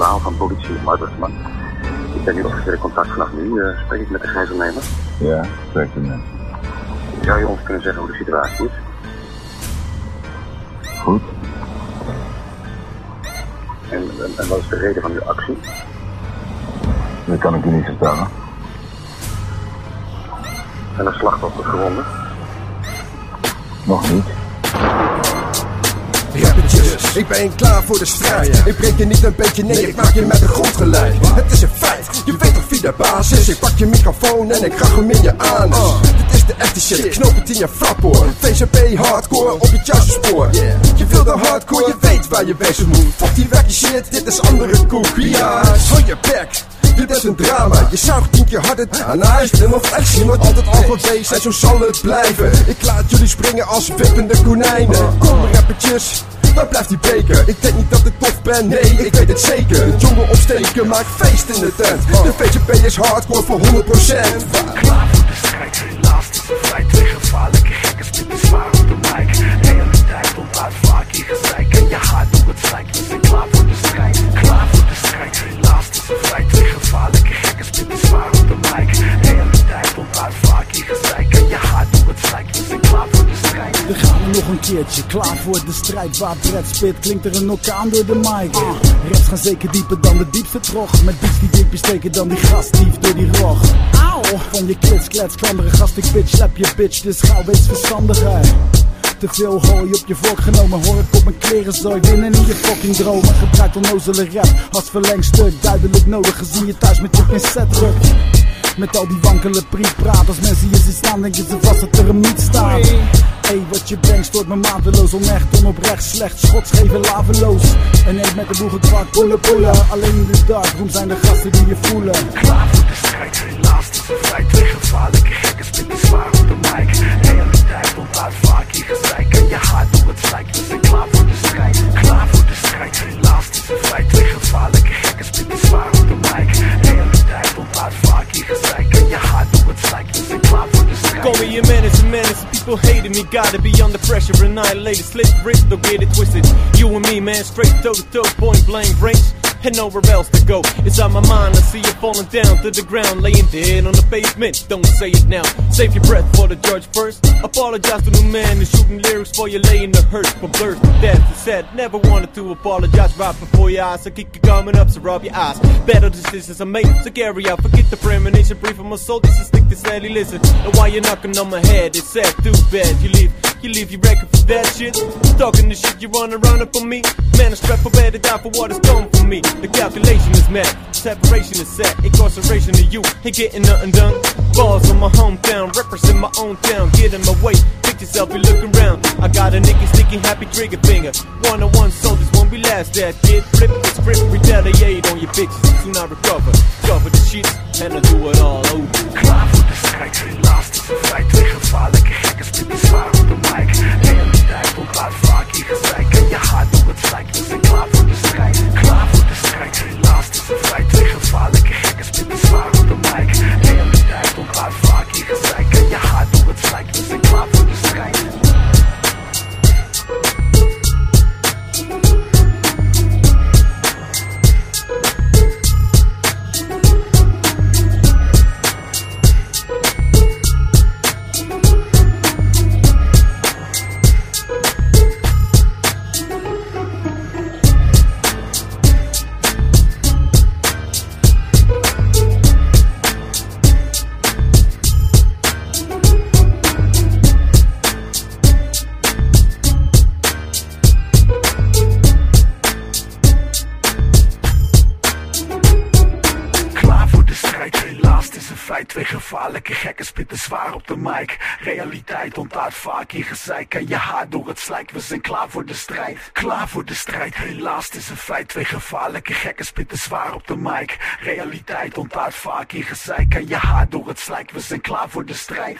generaal van politie, Mark Westman. Ik ben nu officieel in contact vanaf nu. Spreek ik met de gijzelnemer? Ja, spreek u met. Zou je ons kunnen zeggen hoe de situatie is? Goed. En wat is de reden van uw actie? Dat kan ik u niet vertellen. Zijn er slachtoffers gewonden? Nog niet. Rappertjes, ik ben klaar voor de strijd. Ik breek je niet een beetje, nee, ik maak je met de grond gelijk. Het is een feit, je weet toch wie de baas is. Ik pak je microfoon en ik krach hem in je aan. Dit is de echte shit, knoop het in je flappoor. VCP hardcore op het juiste spoor. Je wil de hardcore, je weet waar je bezig moet. Fuck die wacky shit, dit is andere koek. Ja, hou je bek. Dit is een drama, je zuigt 10 keer harder aan huis. Film of action wordt altijd al geweest en zo zal het blijven. Ik laat jullie springen als wippende konijnen. Kom rappertjes, waar blijft die beker? Ik denk niet dat ik tof ben, nee, ik weet het zeker. De jongen opsteken maakt feest in de tent. De VCP is hardcore voor 100%. Klaar voor de strijd, helaas het is een feit. Twee gevaarlijke gekken spitten zwaar op de mic. Realiteit ontlaat vaak in gezeik. En je haat hoe het lijkt, we zijn klaar voor de strijd. Klaar voor de strijd, helaas het is een feit. Twee gevaarlijke gekken spitten zwaar op de mic. Realiteit ontlaat vaak in gezeik. En je haat hoe het lijkt, we zijn klaar voor de strijd. Dan gaan we nog een keertje, klaar voor de strijd. Waar Brett spit, klinkt er een orkaan door de mic. Raps gaan zeker dieper dan de diepste trog. Met beats die dieper steken dan die gasdief door die rog. Auw, van je klets, klambere gast, ik bitch, slap je bitch, dus gauw wees verstandigheid. Te veel hooi op je vork genomen, hoor ik op mijn kleren zooi. Winnen in je fucking dromen, gebruik onnozele rap als verlengstuk. Duidelijk nodig gezien je thuis met je pincet drukt. Met al die wankele prietpraat, als mensen je zien staan denken ze vast dat er een niet staat. Hey, wat je brengt stoort me mateloos, onecht, onoprecht, slecht, schotsgeven, laveloos. En eet met de boel gekwakt, pullen. Alleen in de darkroom zijn de gasten die je voelen. Klaar voor de strijd, helaas het is een feit. Twee gevaarlijke gekken spitten zwaar op de mic. Realiteit ontlaat vaak in gezeik. En je haat hoe het lijkt, we zijn klaar voor de strijd. Klaar voor de strijd, helaas het is een feit. Twee gevaarlijke gekken spitten zwaar op de mic. Realiteit ontlaat vaak in gezeik. En je haat hoe het lijkt, we zijn klaar voor de strijd. Call me a menace, people hating me. Gotta be under pressure, annihilated, slit wrist, don't get it twisted. You and me, man, straight toe to toe, point blank range. And nowhere else to go. It's on my mind, I see you falling down to the ground, laying dead on the pavement. Don't say it now, save your breath for the judge first. Apologize to the man who's shooting lyrics for you, laying the hurt from birth to death. It's sad, never wanted to apologize right before your eyes. So keep you coming up, so rub your eyes. Better decisions are made, so carry out. Forget the premonition, breathe from my soul, this is stick to sadly listen. And while you're knocking on my head, it's sad, too bad. You leave your record for that shit. Talking the shit, you run around up on me. Man, I'm strapped for bed to die for what is done for me. The calculation is mad, separation is set. Incarceration to you, ain't getting nothing done. Balls on my hometown, represent my own town. Get in my way, pick yourself, you look around. I got a nigga sticking happy trigger finger. One-on-one soldiers won't be last that kid. Flip the script, retaliate on your bitches. Soon I recover, cover the shit, and I do it all over. Klaar voor de strijd, helaas het is een feit. Twee gevaarlijke gekken spitten zwaar op de mic. Realiteit ontlaat vaak in gezeik. En je haat hoe het lijkt, we zijn klaar voor de strijd. Klaar voor de strijd, helaas het is een feit. Twee gevaarlijke gekken spitten zwaar op de mic. Realiteit ontlaat vaak in gezeik. En je haat hoe het lijkt, we zijn klaar voor de strijd. Twee gevaarlijke gekken spitten zwaar op de mic. Realiteit ontlaat vaak in gezeik. En je haat door het slijk, we zijn klaar voor de strijd. Klaar voor de strijd, helaas het is een feit. Twee gevaarlijke gekken spitten zwaar op de mic. Realiteit ontlaat vaak in gezeik. En je haat door het slijk, we zijn klaar voor de strijd.